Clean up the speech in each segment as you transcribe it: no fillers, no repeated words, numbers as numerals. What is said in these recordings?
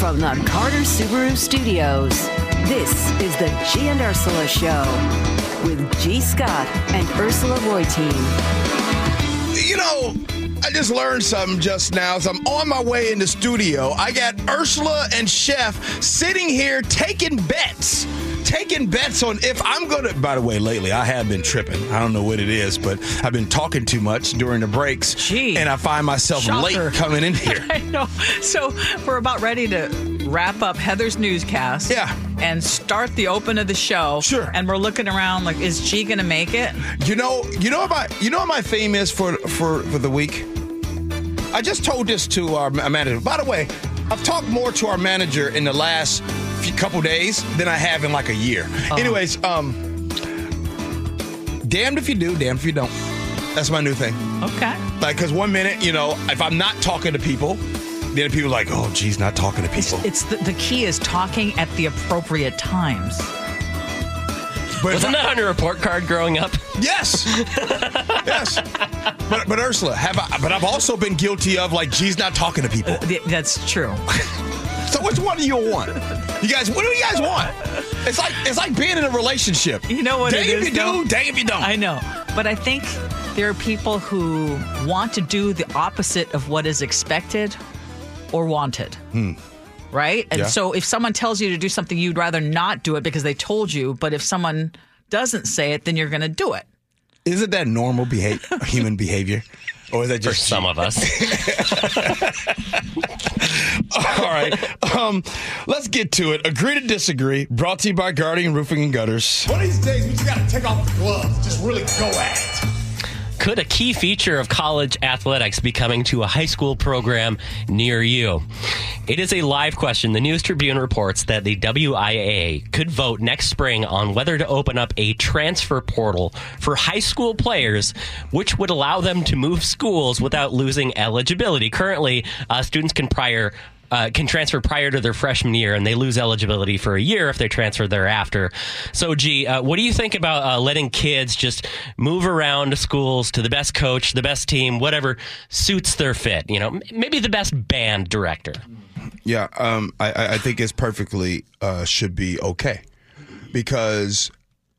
From the Carter Subaru Studios, this is the G and Ursula Show with G. Scott and Ursula Reutin. You know, I just learned something just now. As I'm on my way in the studio, I got Ursula and Chef sitting here taking bets on if I'm going to... By the way, lately, I have been tripping. I don't know what it is, but I've been talking too much during the breaks. Gee, and I find myself late coming in here. I know. So we're about ready to wrap up Heather's newscast. Yeah. And start the open of the show. Sure. And we're looking around like, is G going to make it? You know what my theme is for the week? I just told this to our manager. By the way, I've talked more to our manager in the last couple days than I have in like a year. Anyways, damned if you do, damned if you don't. That's my new thing. Okay. Like, because 1 minute, if I'm not talking to people, then people are like, oh, G's not talking to people. It's the key is talking at the appropriate times. But wasn't that on your report card growing up? Yes. Yes. But Ursula, I've also been guilty of like G's not talking to people. That's true. So which one do you want? What do you guys want? It's like being in a relationship. You know what dang it is? Dang if you do, dang if you don't. I know. But I think there are people who want to do the opposite of what is expected or wanted. Right? And so if someone tells you to do something, you'd rather not do it because they told you. But if someone doesn't say it, then you're going to do it. Isn't that normal human behavior? Or is that just for some of us? All right. Let's get to it. Agree to disagree. Brought to you by Guardian Roofing and Gutters. One of these days, we just got to take off the gloves. Just really go at it. Could a key feature of college athletics be coming to a high school program near you? It is a live question. The News Tribune reports that the WIAA could vote next spring on whether to open up a transfer portal for high school players, which would allow them to move schools without losing eligibility. Currently, students can transfer prior to their freshman year, and they lose eligibility for a year if they transfer thereafter. So, G, what do you think about letting kids just move around to schools to the best coach, the best team, whatever suits their fit? Maybe the best band director. Yeah, I think it's perfectly should be okay, because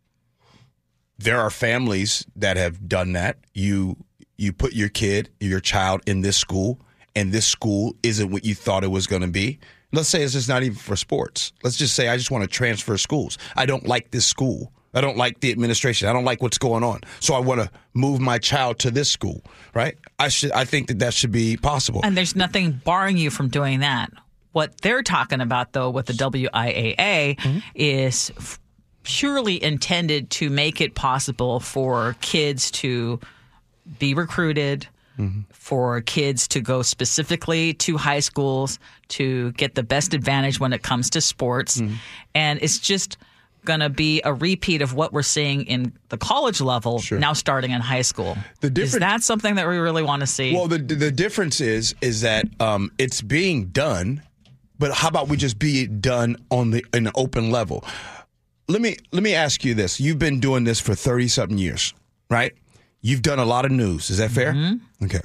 there are families that have done that. You put your child in this school, and this school isn't what you thought it was going to be. Let's say it's just not even for sports. Let's just say I just want to transfer schools. I don't like this school. I don't like the administration. I don't like what's going on. So I want to move my child to this school, right? I think that should be possible. And there's nothing barring you from doing that. What they're talking about, though, with the WIAA is purely intended to make it possible for kids to be recruited, for kids to go specifically to high schools to get the best advantage when it comes to sports. And it's just going to be a repeat of what we're seeing in the college level now starting in high school. Is that something that we really want to see? Well, the difference is that it's being done, but how about we just be done in an open level? Let me ask you this. You've been doing this for 30-something years, right? You've done a lot of news. Is that fair? Okay.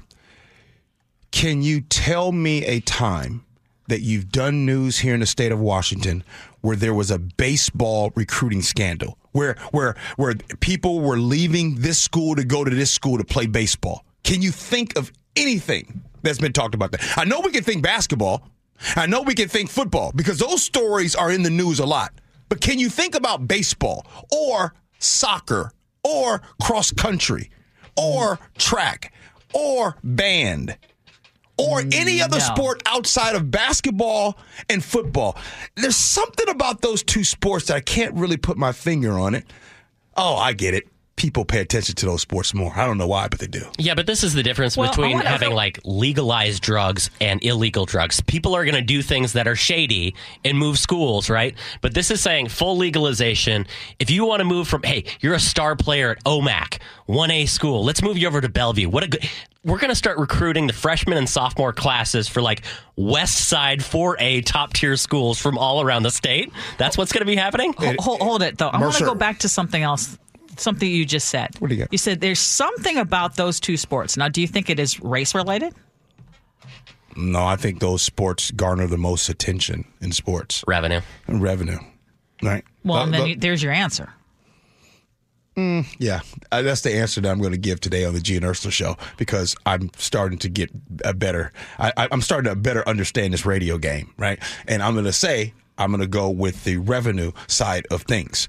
Can you tell me a time that you've done news here in the state of Washington where there was a baseball recruiting scandal, where people were leaving this school to go to this school to play baseball? Can you think of anything that's been talked about that? I know we can think basketball. I know we can think football because those stories are in the news a lot. But can you think about baseball or soccer or cross country or track or band or any other sport outside of basketball and football? There's something about those two sports that I can't really put my finger on it. Oh, I get it. People pay attention to those sports more. I don't know why, but they do. Yeah, but this is the difference between having like legalized drugs and illegal drugs. People are going to do things that are shady and move schools, right? But this is saying full legalization. If you want to move from, hey, you're a star player at OMAC, 1A school, let's move you over to Bellevue. We're going to start recruiting the freshman and sophomore classes for like West Side 4A top tier schools from all around the state. That's what's going to be happening. Hold it, though. I want to go back to something else. Something you just said. What do you got? You said there's something about those two sports. Now, do you think it is race related? No, I think those sports garner the most attention in sports. Revenue. Right? Well, and then there's your answer. Yeah, that's the answer that I'm going to give today on the G and Ursula show, because I'm starting to get I'm starting to better understand this radio game, right? And I'm going to go with the revenue side of things.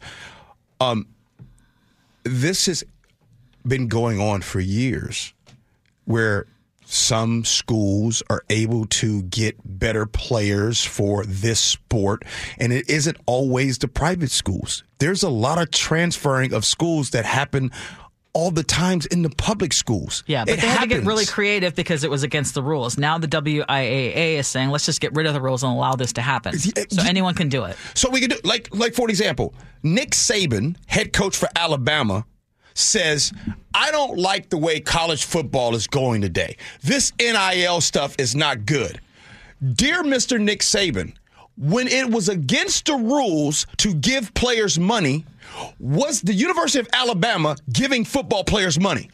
This has been going on for years, where some schools are able to get better players for this sport, and it isn't always the private schools. There's a lot of transferring of schools that happen all the times in the public schools. Yeah, but they had to get really creative because it was against the rules. Now the WIAA is saying, let's just get rid of the rules and allow this to happen. So anyone can do it. So we can do, like for example, Nick Saban, head coach for Alabama, says, I don't like the way college football is going today. This NIL stuff is not good. Dear Mr. Nick Saban, when it was against the rules to give players money, was the University of Alabama giving football players money?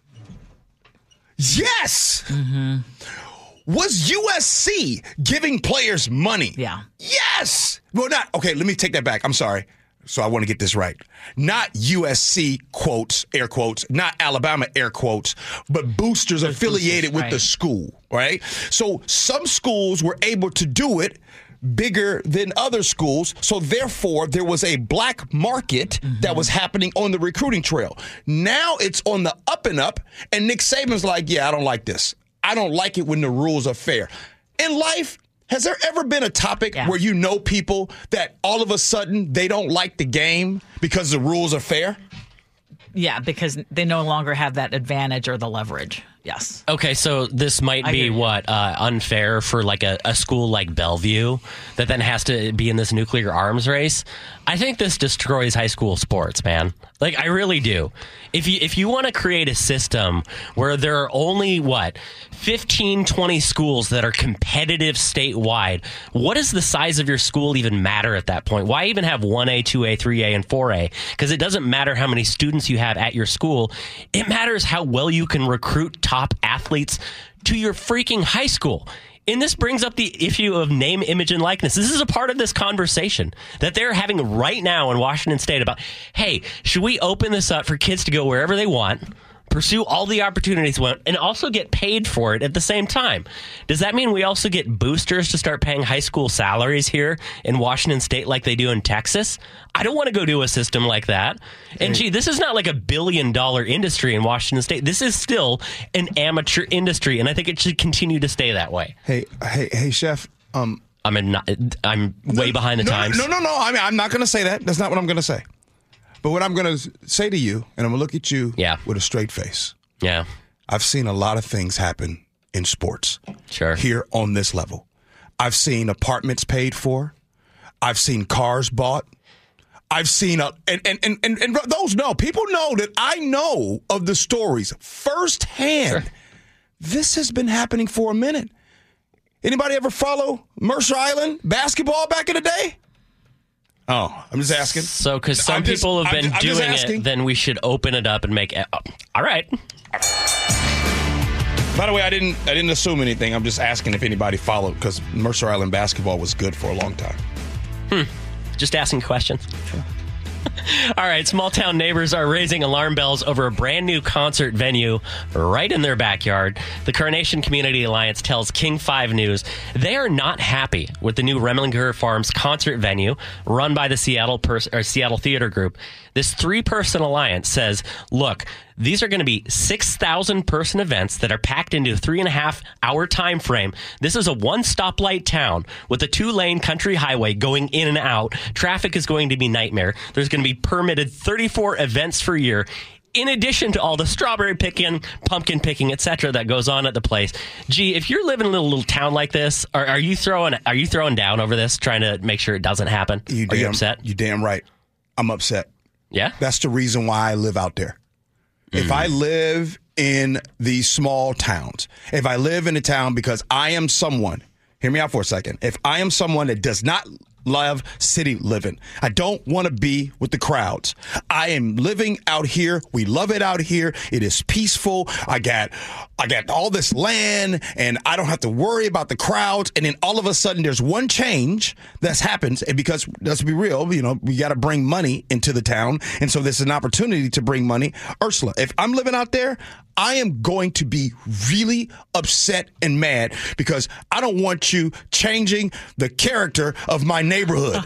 Yes. Mm-hmm. Was USC giving players money? Yeah. Yes. Well, not, okay, let me take that back. I'm sorry. So I want to get this right. Not USC, quotes, air quotes, not Alabama, air quotes, but boosters affiliated with the school, right? So some schools were able to do it bigger than other schools. So therefore, there was a black market that was happening on the recruiting trail. Now it's on the up and up, and Nick Saban's like, yeah, I don't like this. I don't like it when the rules are fair. In life, has there ever been a topic where you know people that all of a sudden they don't like the game because the rules are fair? Yeah, because they no longer have that advantage or the leverage. Yes. Okay, so this might be unfair for like a school like Bellevue that then has to be in this nuclear arms race. I think this destroys high school sports, man. Like, I really do. If you want to create a system where there are only, 15, 20 schools that are competitive statewide, what does the size of your school even matter at that point? Why even have 1A, 2A, 3A, and 4A? Because it doesn't matter how many students you have at your school. It matters how well you can recruit top athletes to your freaking high school. And this brings up the issue of name, image, and likeness. This is a part of this conversation that they're having right now in Washington State about, hey, should we open this up for kids to go wherever they want, pursue all the opportunities they want, and also get paid for it at the same time? Does that mean we also get boosters to start paying high school salaries here in Washington State like they do in Texas? I don't want to go do a system like that. And gee, this is not like $1 billion industry in Washington State. This is still an amateur industry, and I think it should continue to stay that way. Hey, Chef. I'm way behind the times. No. I mean, I'm not going to say that. That's not what I'm going to say. But what I'm going to say to you, and I'm going to look at you with a straight face. Yeah. I've seen a lot of things happen in sports. Sure. Here on this level. I've seen apartments paid for. I've seen cars bought. I've seen and those know. People know that I know of the stories firsthand. Sure. This has been happening for a minute. Anybody ever follow Mercer Island basketball back in the day? Oh, I'm just asking. So, because some people have been doing it, then we should open it up and make it. All right. By the way, I didn't assume anything. I'm just asking if anybody followed, because Mercer Island basketball was good for a long time. Just asking questions. Sure. All right, small town neighbors are raising alarm bells over a brand new concert venue right in their backyard. The Carnation Community Alliance tells King 5 News they are not happy with the new Remlinger Farms concert venue run by the Seattle Theater Group. This 3-person alliance says, look, these are going to be 6,000-person events that are packed into a 3.5-hour time frame. This is a one-stoplight town with a 2-lane country highway going in and out. Traffic is going to be nightmare. There's going to be permitted 34 events per year, in addition to all the strawberry picking, pumpkin picking, etc. that goes on at the place. Gee, if you're living in a little town like this, are you throwing down over this, trying to make sure it doesn't happen? Are you upset? You're damn right. I'm upset. Yeah? That's the reason why I live out there. If I live in these small towns, if I live in a town because I am someone, hear me out for a second, if I am someone that does not love city living. I don't want to be with the crowds. I am living out here. We love it out here. It is peaceful. I got all this land, and I don't have to worry about the crowds. And then all of a sudden, there's one change that's happens, and because let's be real, we got to bring money into the town, and so this is an opportunity to bring money. Ursula, if I'm living out there, I am going to be really upset and mad because I don't want you changing the character of my neighborhood.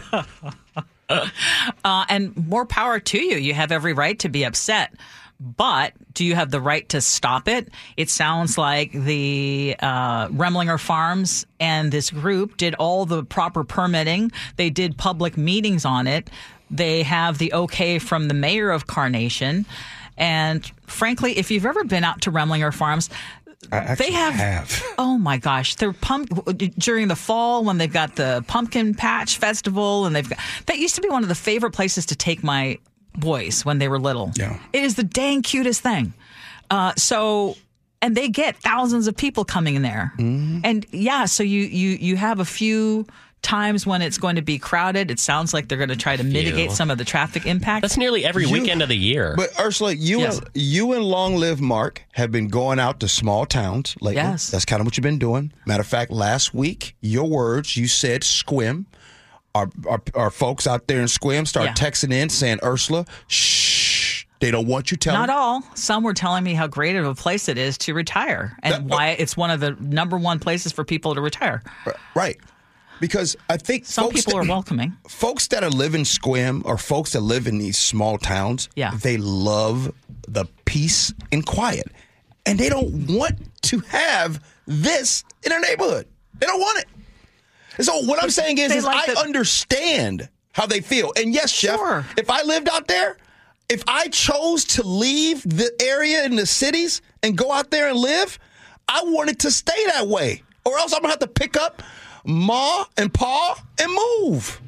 And more power to you. You have every right to be upset. But do you have the right to stop it? It sounds like the Remlinger Farms and this group did all the proper permitting. They did public meetings on it. They have the okay from the mayor of Carnation. And frankly, if you've ever been out to Remlinger Farms, they have. Oh my gosh! They're during the fall when they've got the pumpkin patch festival, and that used to be one of the favorite places to take my boys when they were little. Yeah, it is the dang cutest thing. And they get thousands of people coming in there, and so you have a few times when it's going to be crowded. It sounds like they're going to try to mitigate some of the traffic impact. That's nearly every weekend of the year. But Ursula, you and Long Live Mark have been going out to small towns lately. Yes. That's kind of what you've been doing. Matter of fact, last week, you said Squim. Our folks out there in Squim started texting in saying, Ursula, shh, they don't want you telling. Not all. Some were telling me how great of a place it is to retire and why it's one of the number one places for people to retire. Right. Because I think some people are welcoming. Folks that live in Squim or folks that live in these small towns, they love the peace and quiet. And they don't want to have this in their neighborhood. They don't want it. And so what I'm saying is I understand how they feel. And yes, Chef, if I lived out there, if I chose to leave the area in the cities and go out there and live, I wanted to stay that way. Or else I'm going to have to pick up Ma and Pa and move.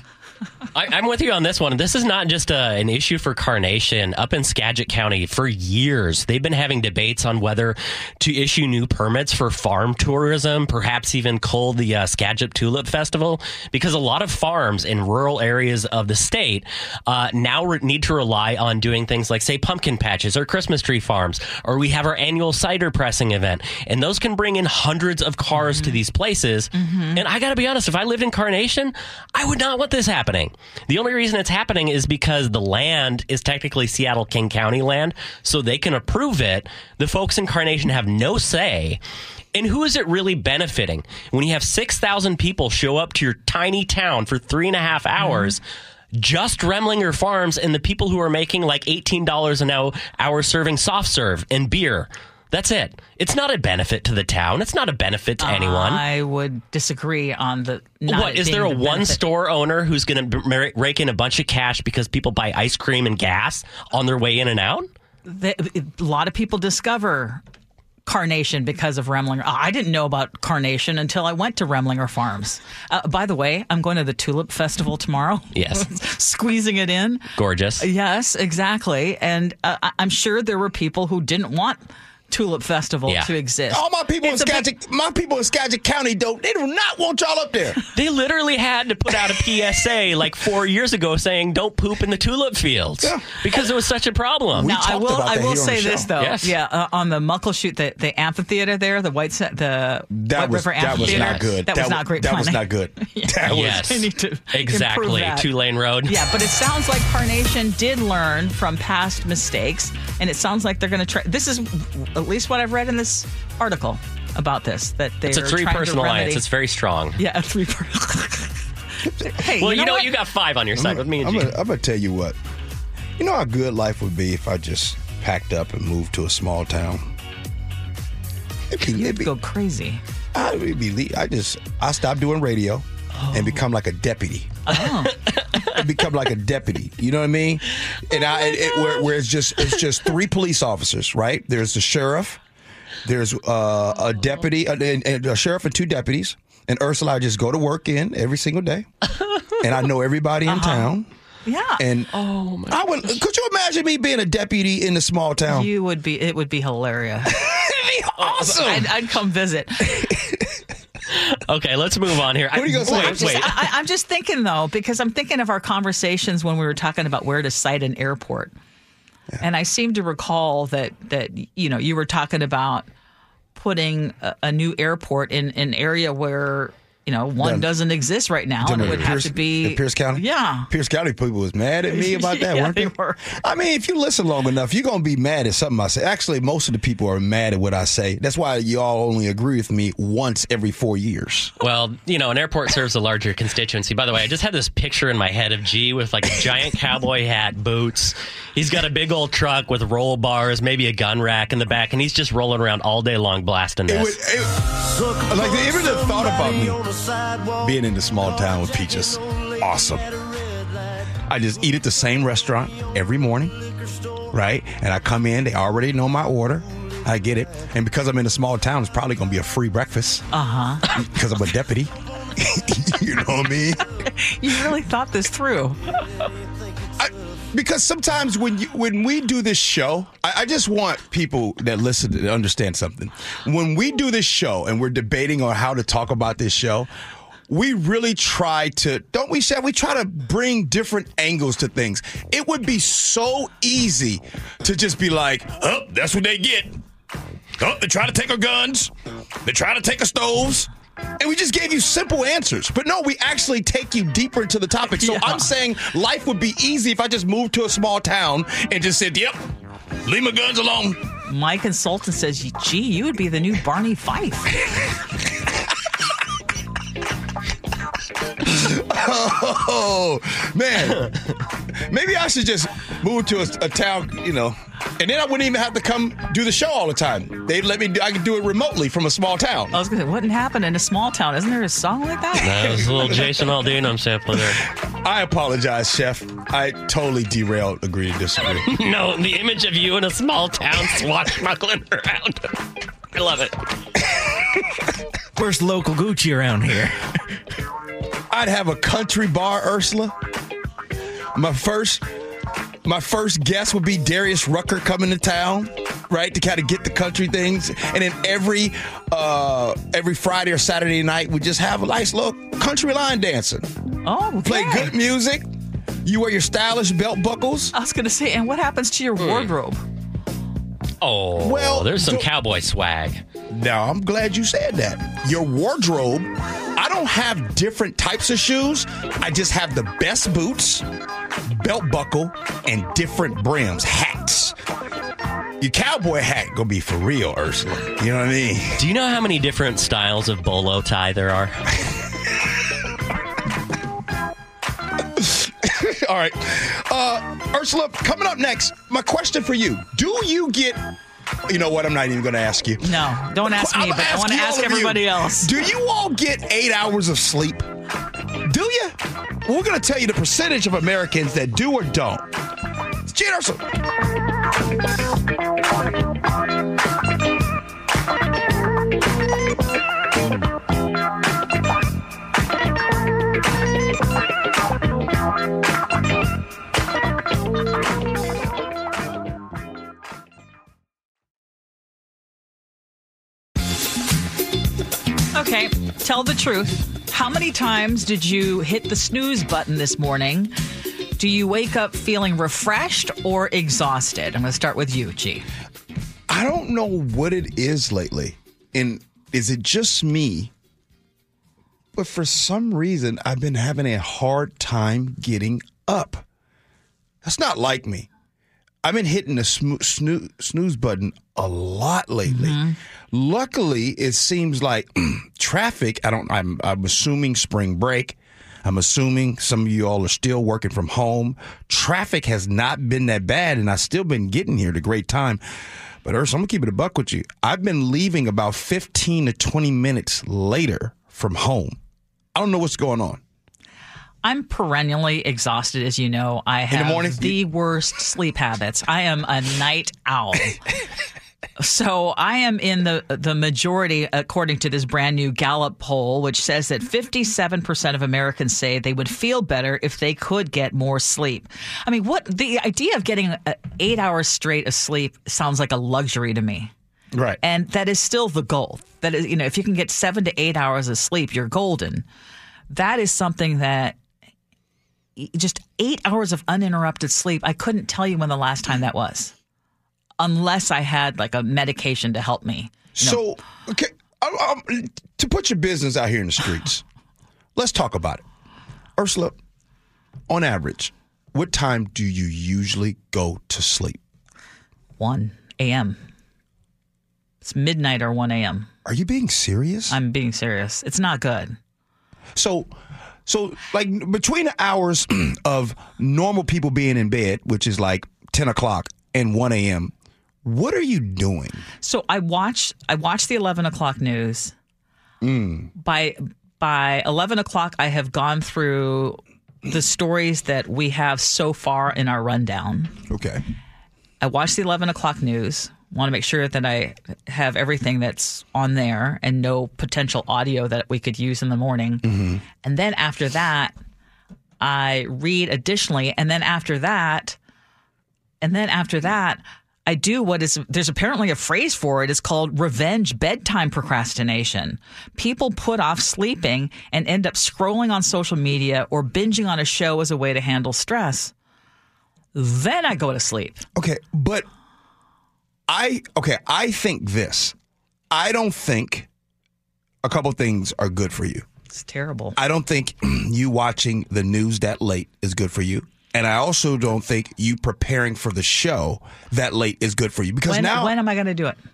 I'm with you on this one. This is not just an issue for Carnation. Up in Skagit County, for years, they've been having debates on whether to issue new permits for farm tourism, perhaps even cull the Skagit Tulip Festival, because a lot of farms in rural areas of the state now need to rely on doing things like, say, pumpkin patches or Christmas tree farms, or we have our annual cider pressing event, and those can bring in hundreds of cars to these places. And I got to be honest, if I lived in Carnation, I would not want this happening. The only reason it's happening is because the land is technically Seattle-King County land, so they can approve it. The folks in Carnation have no say. And who is it really benefiting? When you have 6,000 people show up to your tiny town for 3.5 hours, just Remlinger Farms and the people who are making like $18 an hour serving soft serve and beer. That's it. It's not a benefit to the town. It's not a benefit to anyone. I would disagree on the. What, is there a one-store owner who's going to rake in a bunch of cash because people buy ice cream and gas on their way in and out? A lot of people discover Carnation because of Remlinger. I didn't know about Carnation until I went to Remlinger Farms. By the way, I'm going to the Tulip Festival tomorrow. Yes. Squeezing it in. Gorgeous. Yes, exactly. And I'm sure there were people who didn't want Tulip Festival to exist. All my people in Skagit County they do not want y'all up there. They literally had to put out a PSA like 4 years ago saying don't poop in the tulip fields because it was such a problem. Now I will say this though. Yes. On the Muckleshoot, the amphitheater there, the White River Amphitheater. That was not good. That was not great. That was not good. I need to exactly. Tulane Road. Yeah, but it sounds like Carnation did learn from past mistakes, and it sounds like they're going to try. This is at least what I've read in this article about this, that they're It's a three-person alliance. It's very strong. Yeah, a three-person. Hey, well, you know what? You got 5 on your side with me and G. I'm going to tell you what. You know how good life would be if I just packed up and moved to a small town? You'd go crazy. I stopped doing radio and become like a deputy. Become like a deputy. You know what I mean? Where it's just 3 police officers, right? There's the sheriff, there's a deputy, and a sheriff and 2 deputies. And Ursula, I just go to work every single day, and I know everybody in town. Yeah. And could you imagine me being a deputy in a small town? It would be hilarious. It'd be awesome. I'd come visit. Okay, let's move on here. What are you going to say? Wait. I'm just thinking, though, because I'm thinking of our conversations when we were talking about where to site an airport. Yeah. And I seem to recall that you were talking about putting a new airport in an area where one doesn't exist right now, and it would have to be in Pierce County. Yeah, Pierce County people was mad at me about that, weren't they? Were. I mean, if you listen long enough, you're gonna be mad at something I say. Actually, most of the people are mad at what I say. That's why y'all only agree with me once every 4 years. Well, an airport serves a larger constituency. By the way, I just had this picture in my head of G with like a giant cowboy hat, boots. He's got a big old truck with roll bars, maybe a gun rack in the back, and he's just rolling around all day long blasting this. Like, they ever thought about me being in the small town with Peaches? Awesome. I just eat at the same restaurant every morning, right? And I come in, they already know my order. I get it. And because I'm in a small town, it's probably going to be a free breakfast. Uh-huh. Because I'm a deputy. You know what I mean? You really thought this through. Because sometimes when we do this show, I just want people that listen to understand something. When we do this show and we're debating on how to talk about this show, we really try to, don't we, Chef? We try to bring different angles to things. It would be so easy to just be like, oh, that's what they get. Oh, they try to take our guns. They try to take our stoves. And we just gave you simple answers. But no, we actually take you deeper into the topic. So I'm saying life would be easy if I just moved to a small town and just said, yep, leave my guns alone. My consultant says, gee, you would be the new Barney Fife. Oh, man. Maybe I should just move to a town, and then I wouldn't even have to come do the show all the time. They'd let me I could do it remotely from a small town. I was going to say, wouldn't happen in a small town. Isn't there a song like that? That was a little Jason Aldean I'm sampling there. I apologize, Chef. I totally derailed Agree to Disagree. No, the image of you in a small town swashbuckling around. I love it. Where's local Gucci around here? I'd have a country bar, Ursula. My first guest would be Darius Rucker coming to town, right, to kind of get the country things. And then every Friday or Saturday night, we just have a nice little country line dancing. Oh, okay. Play good music. You wear your stylish belt buckles. I was going to say, and what happens to your wardrobe? Oh, well, there's some cowboy swag. Now, I'm glad you said that. Your wardrobe, I don't have different types of shoes. I just have the best boots, belt buckle, and different brims, hats. Your cowboy hat gonna be for real, Ursula. You know what I mean? Do you know how many different styles of bolo tie there are? All right. Ursula, coming up next, my question for you. Do you get... You know what? I'm not even going to ask you. No, don't ask me, but I want to ask everybody else. Do you all get 8 hours of sleep? Do you? We're going to tell you the percentage of Americans that do or don't. It's G and Ursula. Okay, tell the truth. How many times did you hit the snooze button this morning? Do you wake up feeling refreshed or exhausted? I'm going to start with you, G. I don't know what it is lately. And is it just me? But for some reason, I've been having a hard time getting up. That's not like me. I've been hitting the snooze button a lot lately. Mm-hmm. Luckily, it seems like traffic. I'm assuming spring break. I'm assuming some of you all are still working from home. Traffic has not been that bad, and I've still been getting here at a great time. But Ursula, I'm gonna keep it a buck with you. I've been leaving about 15 to 20 minutes later from home. I don't know what's going on. I'm perennially exhausted, as you know. I have the worst sleep habits. I am a night owl. So I am in the majority, according to this brand new Gallup poll, which says that 57% of Americans say they would feel better if they could get more sleep. I mean, the idea of getting 8 hours straight of sleep sounds like a luxury to me. Right. And that is still the goal. That is, if you can get 7 to 8 hours of sleep, you're golden. That is something that just 8 hours of uninterrupted sleep, I couldn't tell you when the last time that was, unless I had like a medication to help me. So, okay, to put your business out here in the streets, let's talk about it. Ursula, on average, what time do you usually go to sleep? 1 a.m. It's midnight or 1 a.m. Are you being serious? I'm being serious. It's not good. So like between the hours of normal people being in bed, which is like 10 o'clock and 1 a.m., what are you doing? So I watch the 11 o'clock news. By 11 o'clock, I have gone through the stories that we have so far in our rundown. Okay. I watch the 11 o'clock news. Want to make sure that I have everything that's on there and no potential audio that we could use in the morning. Mm-hmm. And then after that, I read additionally. And then after that, I do there's apparently a phrase for it. It's called revenge bedtime procrastination. People put off sleeping and end up scrolling on social media or binging on a show as a way to handle stress. Then I go to sleep. Okay, but I think this. I don't think a couple things are good for you. It's terrible. I don't think you watching the news that late is good for you. And I also don't think you preparing for the show that late is good for you. Because when am I going to do it?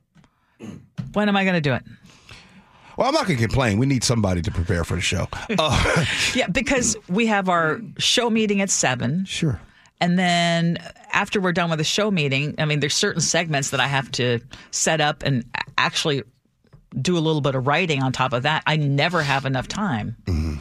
When am I going to do it? Well, I'm not going to complain. We need somebody to prepare for the show. Yeah, because we have our show meeting at 7. Sure. And then after we're done with the show meeting, I mean, there's certain segments that I have to set up and actually do a little bit of writing on top of that. I never have enough time. Mm-hmm.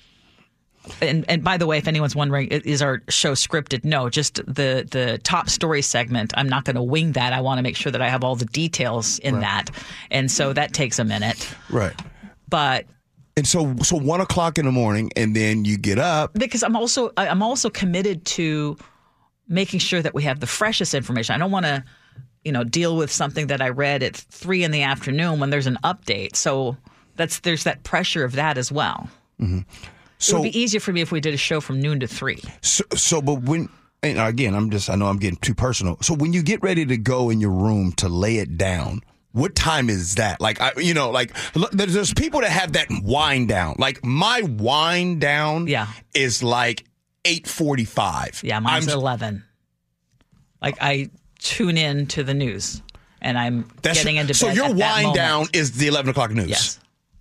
And by the way, if anyone's wondering, is our show scripted? No, just the top story segment. I'm not going to wing that. I want to make sure that I have all the details in that. And so that takes a minute. Right. But... And so 1 o'clock in the morning, and then you get up. Because I'm also committed to making sure that we have the freshest information. I don't want to, deal with something that I read at 3 in the afternoon when there's an update. So there's that pressure of that as well. Mm-hmm. So, it would be easier for me if we did a show from noon to 3. But when, and again, I know I'm getting too personal. So when you get ready to go in your room to lay it down, what time is that? Like, there's people that have that wind down. Like, my wind down is like 8:45. Yeah, mine's 11. Like, I tune in to the news, and I'm getting into bed. So your wind down is the 11 o'clock news? Yes.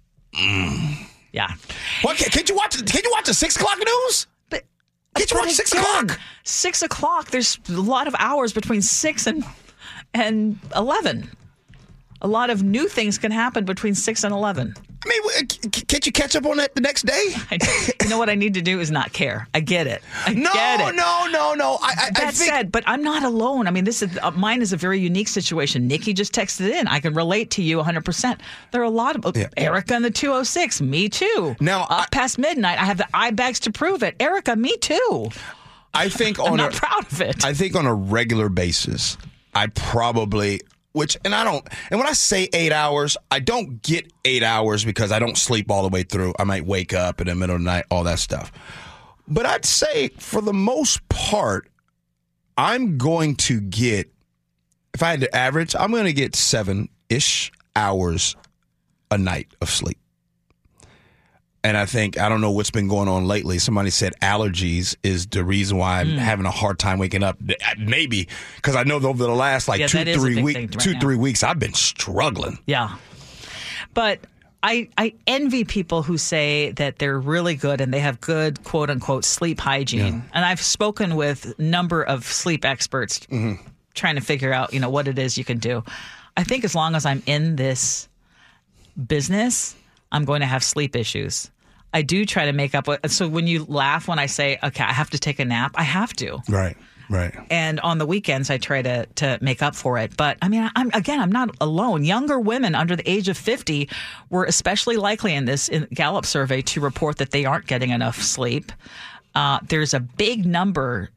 Yeah. Well, can't you watch the 6 o'clock news? Can't you watch 6 o'clock? 6 o'clock, there's a lot of hours between 6 and 11. A lot of new things can happen between 6 and 11. I mean, can't you catch up on that the next day? You know what I need to do is not care. I get it. No. That said, but I'm not alone. I mean, mine is a very unique situation. Nikki just texted in. I can relate to you 100%. There are a lot of Erica in the 206. Me too. Now, past midnight, I have the eye bags to prove it. Erica, me too. I think I'm not proud of it. I think on a regular basis, I probably. And when I say 8 hours, I don't get 8 hours because I don't sleep all the way through. I might wake up in the middle of the night, all that stuff. But I'd say for the most part, I'm going to get, if I had to average, I'm going to get 7-ish hours a night of sleep. And I don't know what's been going on lately. Somebody said allergies is the reason why I'm having a hard time waking up. Maybe because I know over the last 2-3 weeks, I've been struggling. Yeah. But I envy people who say that they're really good and they have good, quote unquote, sleep hygiene. Yeah. And I've spoken with a number of sleep experts trying to figure out, what it is you can do. I think as long as I'm in this business, I'm going to have sleep issues. I do try to make up. So when you laugh when I say, okay, I have to take a nap, I have to. Right. And on the weekends, I try to make up for it. But I mean, I'm not alone. Younger women under the age of 50 were especially likely in this Gallup survey to report that they aren't getting enough sleep. There's a big number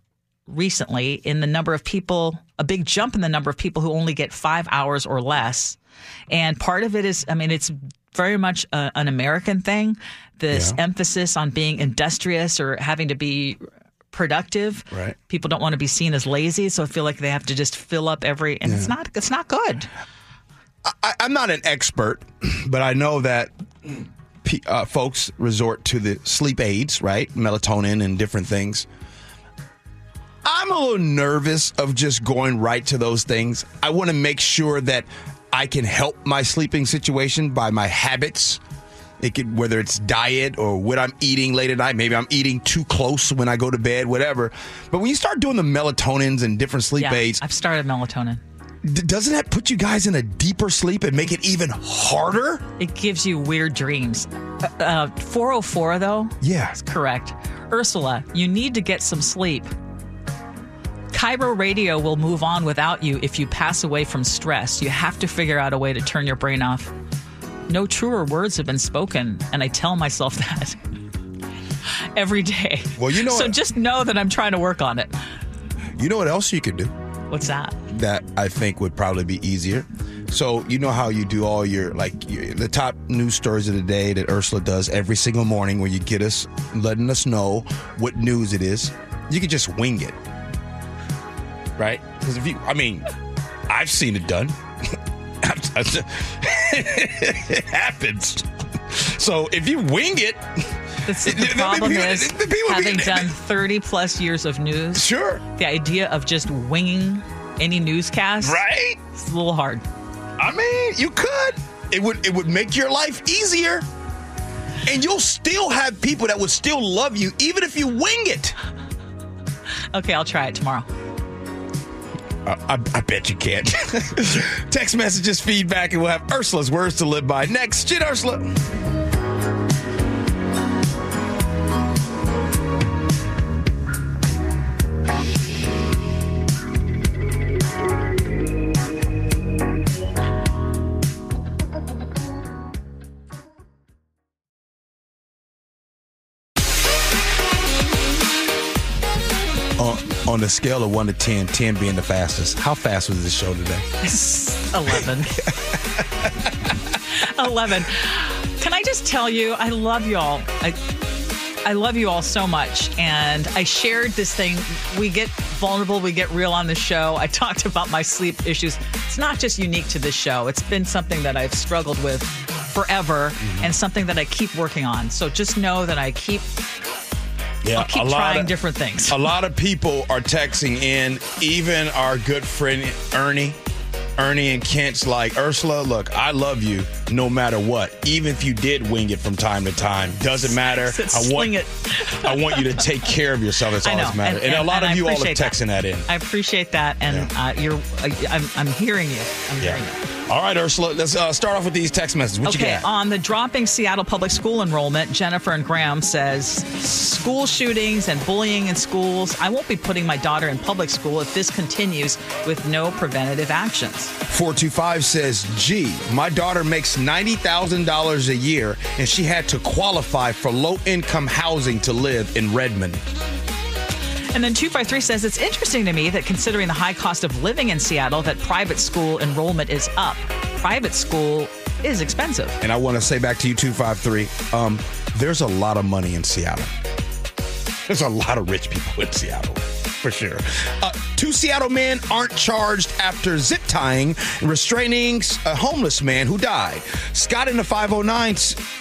recently in the number of people, a big jump in the number of people who only get 5 hours or less. And part of it is, I mean, it's very much an American thing, this emphasis on being industrious or having to be productive. Right. People don't want to be seen as lazy, so I feel like they have to just fill up and it's not good. I'm not an expert, but I know that folks resort to the sleep aids, right? Melatonin and different things. I'm a little nervous of just going right to those things. I want to make sure that I can help my sleeping situation by my habits. Whether it's diet or what I'm eating late at night. Maybe I'm eating too close when I go to bed, whatever. But when you start doing the melatonins and different sleep aids. I've started melatonin. Doesn't that put you guys in a deeper sleep and make it even harder? It gives you weird dreams. 404, though? Yeah. That's correct. Ursula, you need to get some sleep. Cairo Radio will move on without you if you pass away from stress. You have to figure out a way to turn your brain off. No truer words have been spoken, and I tell myself that every day. Well, you know so just know that I'm trying to work on it. You know what else you could do? What's that? That I think would probably be easier. So you know how you do all the top news stories of the day that Ursula does every single morning where you get us, letting us know what news it is. You could just wing it. Right? Because I've seen it done. It happens. So if you wing it, the problem is having done 30 plus years of news. Sure. The idea of just winging any newscast, right? It's a little hard. I mean, you could. It would make your life easier, and you'll still have people that would still love you even if you wing it. Okay, I'll try it tomorrow. I bet you can't. Text messages, feedback, and we'll have Ursula's words to live by next. Shit, Ursula. On the scale of 1 to 10, 10 being the fastest, how fast was this show today? 11. 11. Can I just tell you, I love y'all. I love you all so much. And I shared this thing. We get vulnerable. We get real on the show. I talked about my sleep issues. It's not just unique to this show. It's been something that I've struggled with forever and something that I keep working on. So just know that I'll keep trying different things. A lot of people are texting in, even our good friend Ernie in Kent's like, Ursula, look, I love you no matter what. Even if you did wing it from time to time. Doesn't matter. I want you to take care of yourself. That's all that matters. And a lot of you all are texting that in. I appreciate that. And I'm hearing you. I'm hearing you. All right, Ursula, let's start off with these text messages. What you got? On the dropping Seattle public school enrollment, Jennifer and Graham says, school shootings and bullying in schools. I won't be putting my daughter in public school if this continues with no preventative actions. 425 says, gee, my daughter makes $90,000 a year, and she had to qualify for low-income housing to live in Redmond. And then 253 says, it's interesting to me that considering the high cost of living in Seattle, that private school enrollment is up. Private school is expensive. And I want to say back to you, 253, there's a lot of money in Seattle. There's a lot of rich people in Seattle, for sure. 2 Seattle men aren't charged after zip tying and restraining a homeless man who died. Scott in the 509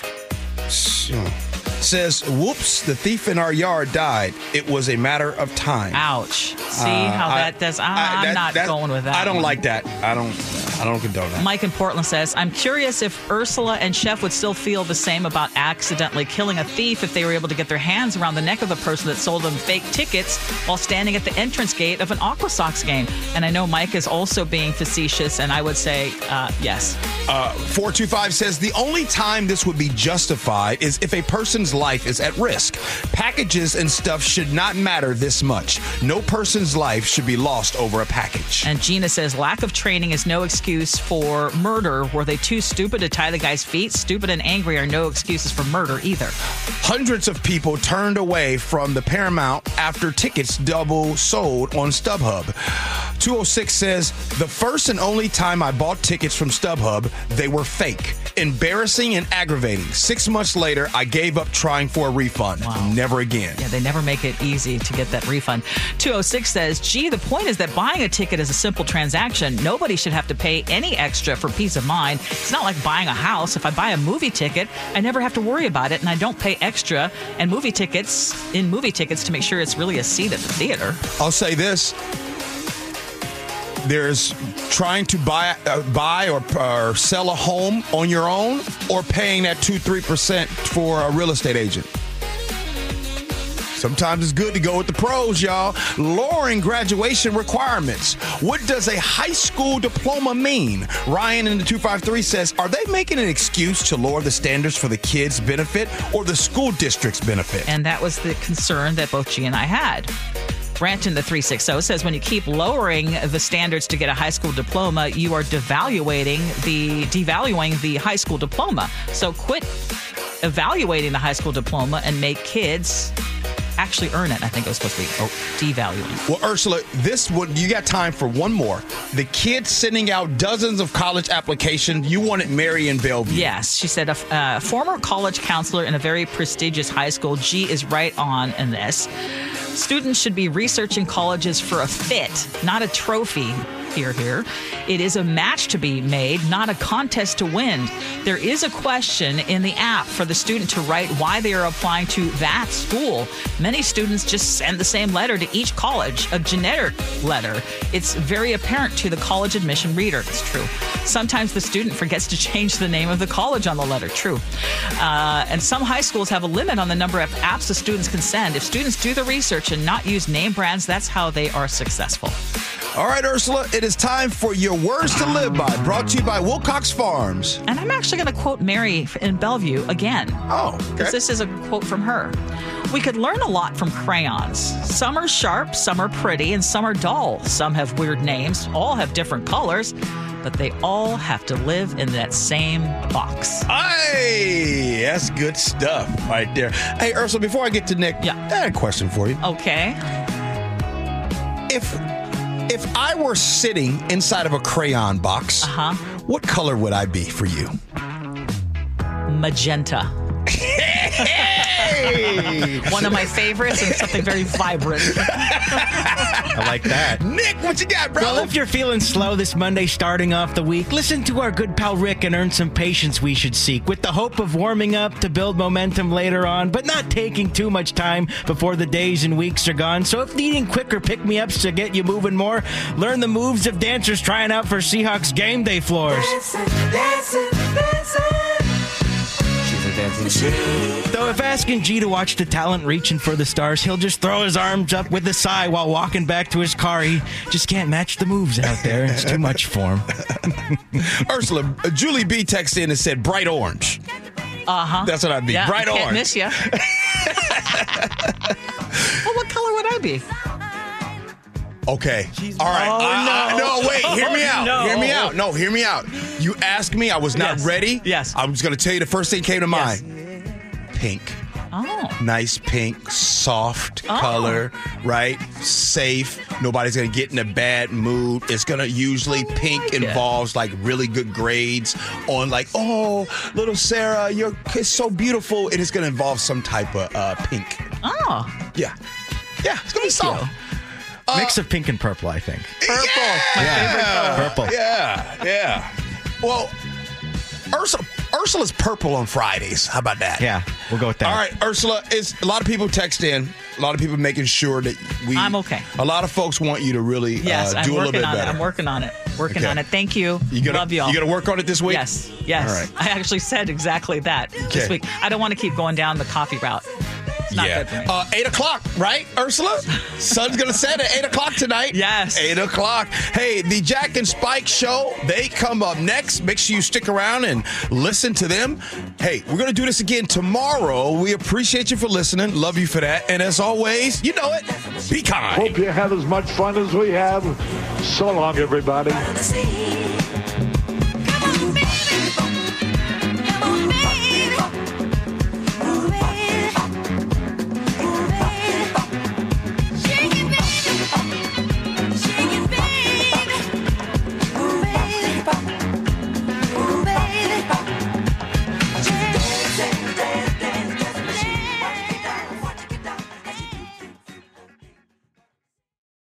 says, whoops, the thief in our yard died. It was a matter of time. Ouch. See how that does. I'm not going with that. I don't like that. I don't condone that. Mike in Portland says, I'm curious if Ursula and Chef would still feel the same about accidentally killing a thief if they were able to get their hands around the neck of the person that sold them fake tickets while standing at the entrance gate of an Aqua Sox game. And I know Mike is also being facetious, and I would say yes. 425 says, the only time this would be justified is if a person's life is at risk. Packages and stuff should not matter this much. No person's life should be lost over a package. And Gina says, lack of training is no excuse excuse for murder. Were they too stupid to tie the guy's feet? Stupid and angry are no excuses for murder either. Hundreds of people turned away from the Paramount after tickets double sold on StubHub. 206 says, the first and only time I bought tickets from StubHub, they were fake. Embarrassing and aggravating. 6 months later, I gave up trying for a refund. Wow. Never again. Yeah, they never make it easy to get that refund. 206 says, gee, the point is that buying a ticket is a simple transaction. Nobody should have to pay any extra for peace of mind. It's not like buying a house. If I buy a movie ticket, I never have to worry about it, and I don't pay extra and movie tickets to make sure it's really a seat at the theater. I'll say this. There's trying to buy or sell a home on your own, or paying that 2-3% for a real estate agent. Sometimes it's good to go with the pros, y'all. Lowering graduation requirements. What does a high school diploma mean? Ryan in the 253 says, are they making an excuse to lower the standards for the kids' benefit or the school district's benefit? And that was the concern that both G and I had. Brant in the 360 says, when you keep lowering the standards to get a high school diploma, you are devaluing the high school diploma. So quit evaluating the high school diploma and make kids actually earn it. I think it was supposed to be devaluing. Well, Ursula, this one, you got time for one more. The kid sending out dozens of college applications. You wanted Mary in Bellevue. Yes, she said a former college counselor in a very prestigious high school. G is right on in this. Students should be researching colleges for a fit, not a trophy. Here. It is a match to be made, not a contest to win. There is a question in the app for the student to write why they are applying to that school. Many students just send the same letter to each college, a generic letter. It's very apparent to the college admission reader. It's true. Sometimes the student forgets to change the name of the college on the letter. True. And some high schools have a limit on the number of apps the students can send. If students do the research and not use name brands, that's how they are successful. All right, Ursula, it is time for your words to live by, brought to you by Wilcox Farms. And I'm actually going to quote Mary in Bellevue again. Oh, okay. This is a quote from her. We could learn a lot from crayons. Some are sharp, some are pretty, and some are dull. Some have weird names, all have different colors, but they all have to live in that same box. Hey, that's good stuff right there. Hey, Ursula, before I get to Nick, I had a question for you. Okay. If I were sitting inside of a crayon box, what color would I be for you? Magenta. Hey! One of my favorites, and something very vibrant. I like that. Nick, what you got, bro? Well, if you're feeling slow this Monday starting off the week, listen to our good pal Rick and earn some patience we should seek, with the hope of warming up to build momentum later on, but not taking too much time before the days and weeks are gone. So if needing quicker pick-me-ups to get you moving more, learn the moves of dancers trying out for Seahawks game day floors. Dancing. Though if asking G to watch the talent reaching for the stars, he'll just throw his arms up with a sigh while walking back to his car. He just can't match the moves out there. It's too much for him. Ursula, Julie B texted in and said bright orange. That's what I'd be. Yeah, bright can't orange. miss you. Well, what color would I be? Okay. All right. No, wait. Hear me out. No. Hear me out. No, hear me out. You asked me. I was not ready. Yes. I was going to tell you the first thing came to mind. Pink. Oh. Nice pink, soft color, right? Safe. Nobody's going to get in a bad mood. It's going to usually pink involves like really good grades on like, oh, little Sarah, you're so beautiful. It is going to involve some type of pink. Oh. Yeah. Yeah. It's going to be soft. Mix of pink and purple, I think. Purple. My favorite color. Purple. Yeah. Well, Ursula's purple on Fridays. How about that? Yeah, we'll go with that. All right, Ursula, a lot of people text in. A lot of people making sure that I'm okay. A lot of folks want you to really do a little bit better. I'm working on it. Working Okay. on it. Thank you. Love y'all. You going to work on it this week? Yes. All right. I actually said exactly that this week. I don't want to keep going down the coffee route. It's not good for me. 8 o'clock, right, Ursula? Sun's going to set at 8 o'clock tonight. Yes. 8 o'clock. Hey, the Jack and Spike show, they come up next. Make sure you stick around and listen to them. Hey, we're going to do this again tomorrow. We appreciate you for listening. Love you for that. And as always, you know it, be kind. Hope you have as much fun as we have. So long, everybody. See